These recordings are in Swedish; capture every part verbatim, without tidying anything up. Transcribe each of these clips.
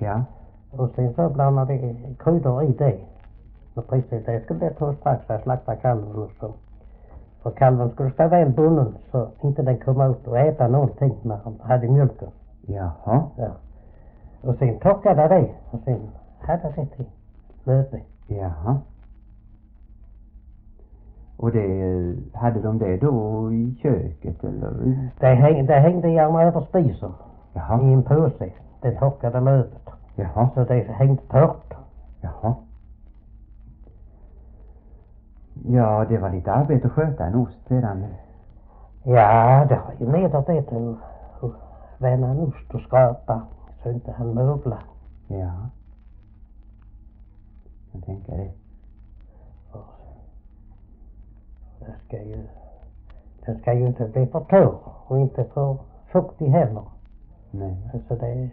Ja. Och sen så blandade jag kryddor i det. Och precis det skulle jag ta strax för att slakta kalven och så. För kalven skulle stå väl bunden så inte den kom ut och äta någonting när han hade mjölken. Jaha. Ja. Och sen torkade det och sen hade det till löpning. Jaha. Och det, hade de det då i köket eller? Det hängde, det hängde gärna över spisen. Jaha. I en påse. Det torkade lövet. Jaha. Så det hängde torrt. Jaha. Ja, det var lite arbete att sköta en ost sedan. Ja, det har ju nedat det till att vända en ost och skrapa så inte han möglar. Ja. Jag tänker det. Och det ska ju, den ska ju inte bli för torr och inte för fuktig heller. Nej. Så det,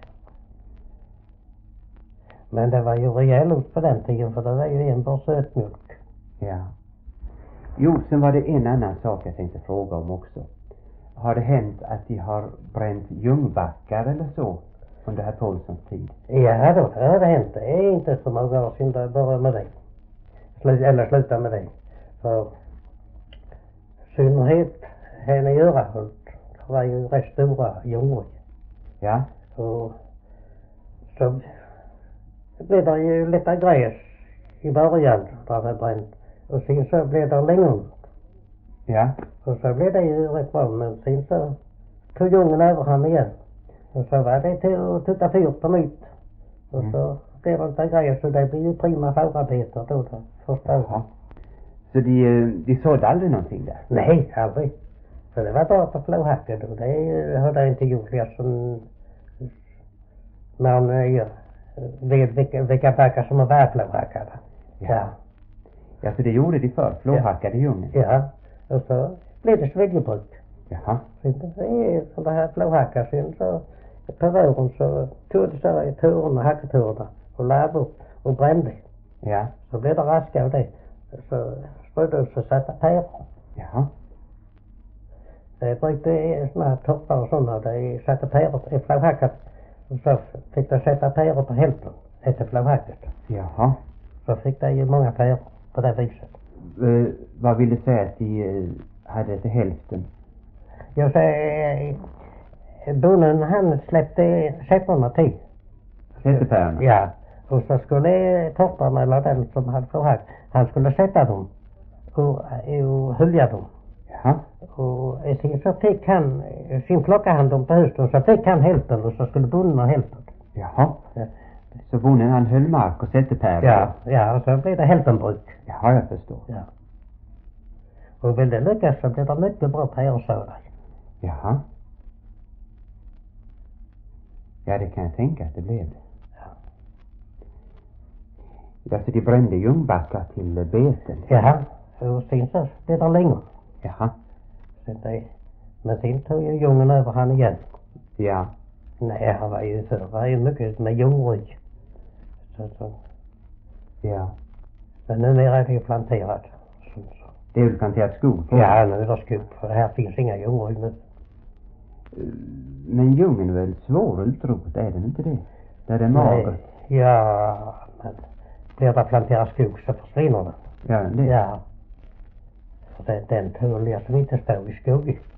men det var ju rejäl ost på den tiden för det var ju enbart sötmjölk. Ja. Jo, sen var det en annan sak jag tänkte fråga om också. Har det hänt att de har bränt ljungbackar eller så under herr Paulssons tid? Ja då, det har det hänt. Det är inte så många år sedan det började med det. Slut, eller sluta med det. För synnerhet här i Örahult var ju rätt stora ljungor. Ja. Och så blev det ju lite gräs i början där det bränt. Och sen så blev det längre. Ja. Och så blev det ju rätt bra. Men sen så tog djungeln över han igen. Och så var det till att tutta fyr på nytt. Och Mm. så blev det inte gräs. Så det blev ju prima förarbete då. då första Jaha. Så de, de sådde aldrig någonting där? Nej, aldrig. Så det var bara på flåhacket. Och det hade jag inte gjort. Jag som man äh, vet vilka, vilka backar som var flåhackade. Ja. Ja, så det gjorde de för flåhackade ja. Djungeln? Ja. Och så blev det svedjebruk. Jaha. Sen så det här flåhackar sen så på våren så tog det så i turerna, hacketurerna och lav upp och brände. Ja. Så blev det raska av det. Så sprödde upp så satte päror. Jaha. Det brukade sådana här toppar och sådana. Det satte päror i flåhackat. Och så fick det sätta päror på hälften efter flåhacket. Jaha. Så fick det ju många päror på det viset. Uh, vad vill du säga att de uh, hade till hälften? Jag säger, bonden han släppte sättarna till. Sättepärorna? Ja. Och så skulle topparna eller den som hade flåhack, han skulle sätta dem och, och hölja dem. Ja. Och sen så fick han, sin plockade han dem på hösten, så fick han hälften och så skulle bonden ha hälften. Jaha. Ja. Så bonden han höll mark och sättepäror? Ja, ja, och så blev det hälftenbruk. Jaha, jag förstår. Ja. Och vill det lyckas så blir det mycket bra pärsådar. Jaha. Ja, det kan jag tänka att det blev. Ja. Ja, så de brände ljungbackar till beten? Ja, och sen så blev det längre. Jaha. Så det, men sen tog ju djungeln över han igen. Ja. Nej, han var ju förr, var ju mycket med djungryg. Så, så. Ja. Men numera är det ju planterat. Så, så. Det är väl planterat skog på? Ja, nu är det skog. För här finns inga djungryg nu. Men djungeln är väl svår att utrota, är den inte det? Där det är magert. Ja, men blir det planterat skog så försvinner den. Ja, det. Ja. För den, den tål jag som inte står i skog.